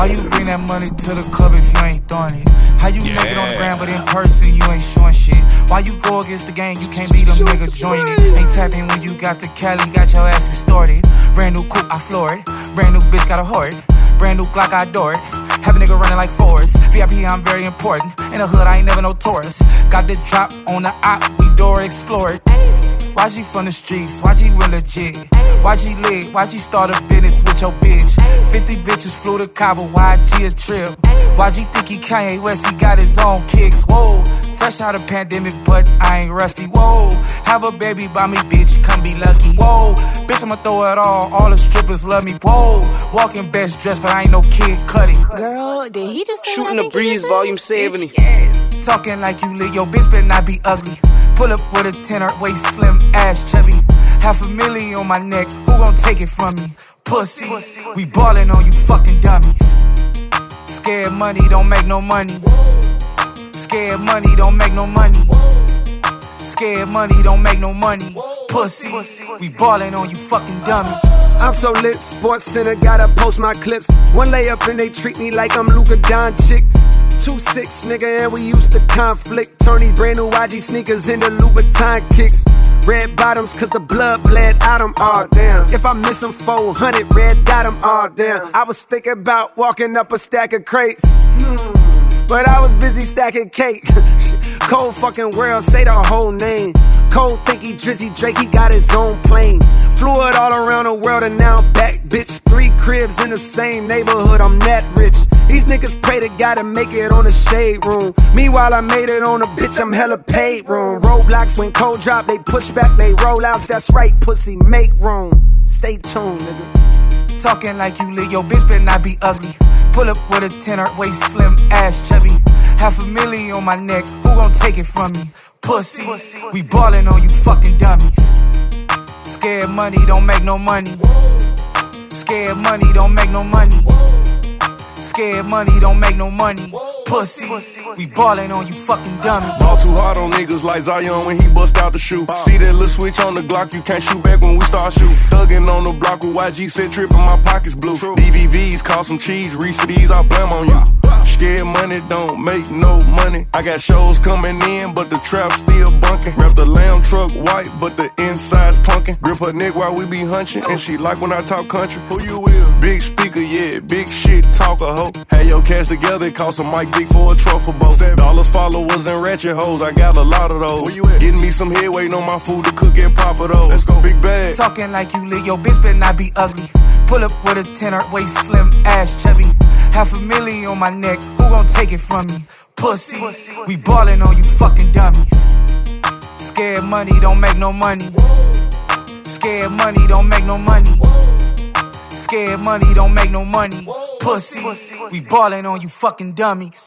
Why you bring that money to the club if you ain't throwing it? How you make it on the ground, but in person you ain't showing shit? Why you go against the game, you can't beat them niggas join it? Ain't tapping when you got the Cali, got your ass extorted. Brand new coupe, I floor it. Brand new bitch, got a hoard. Brand new Glock, I adore it. Have a nigga running like Forrest. VIP, I'm very important. In the hood, I ain't never no tourist. Got the drop on the op, we door explore it. YG from the streets, YG real legit. YG lit, YG start a business with your bitch. 50 bitches flew to Cabo, YG a trip. YG think he Kanye West, he got his own kicks. Whoa, fresh out of pandemic, but I ain't rusty. Whoa, have a baby by me, bitch, come be lucky. Whoa, bitch, I'ma throw it all the strippers love me. Whoa, walking best dressed, but I ain't no Kid Cudi. Girl, did he just say Shooting the Breeze, volume 70. Yes. Talking like you lit, yo bitch better not be ugly. Pull up with a tenor, waist slim, ass chubby. $500,000 on my neck, who gon' take it from me? Pussy, we ballin' on you fucking dummies. Scared money don't make no money. Scared money don't make no money. Scared money don't make no money. Pussy, we ballin' on you fucking dummies. I'm so lit, Sports Center, gotta post my clips. One layup and they treat me like I'm Luka Doncic. 2'6", nigga, and we used to conflict. Turning brand new YG sneakers into Louboutin kicks. Red bottoms, cause the blood bled out them, aw damn. If I miss them 400, red dot them, aw damn. I was thinking about walking up a stack of crates, but I was busy stacking cake. Cold fucking world, say the whole name. Cole think he Drizzy Drake, he got his own plane. Flew it all around the world and now I'm back, bitch. 3 cribs in the same neighborhood, I'm that rich. These niggas pray to God to make it on the shade room. Meanwhile, I made it on a bitch, I'm hella paid room. Roadblocks when cold drop, they push back, they roll outs. That's right, pussy, make room. Stay tuned, nigga. Talking like you lit, yo bitch better not be ugly. Pull up with a tenor, waist slim, ass chubby. $500,000 on my neck, who gon' take it from me? Pussy, we ballin' on you fucking dummies. Scared money don't make no money. Scared money don't make no money. Scared money don't make no money. Pussy, we ballin' on you fucking dummies. Ball too hard on niggas like Zion when he bust out the shoe. See that little switch on the Glock, you can't shoot back when we start shooting. Thuggin' on the block with YG, said trippin', my pockets blue. DVVs, call some cheese, reach for these, I blame on you. Scared money don't make no money. I got shows coming in, but the trap still bunkin'. Wrap the lamb truck white, but the inside's punkin'. Grip her neck while we be hunchin', and she like when I talk country. Who you with? Big speaker, yeah, big shit talker, ho. Had your cash together, it cost a Mike Dick for a truffle boat. $7 followers and ratchet hoes, I got a lot of those. Where you at? Getting me some head, waiting on my food to cook and pop it though. Let's go, big bag. Talking like you lit, yo bitch better not be ugly. Pull up with a tenor, waist slim, ass chubby. $500,000 on my neck, who gon' take it from me? Pussy, we ballin' on you fucking dummies. Scared money don't make no money. Scared money don't make no money. Scared money don't make no money. Pussy, we ballin' on you fucking dummies.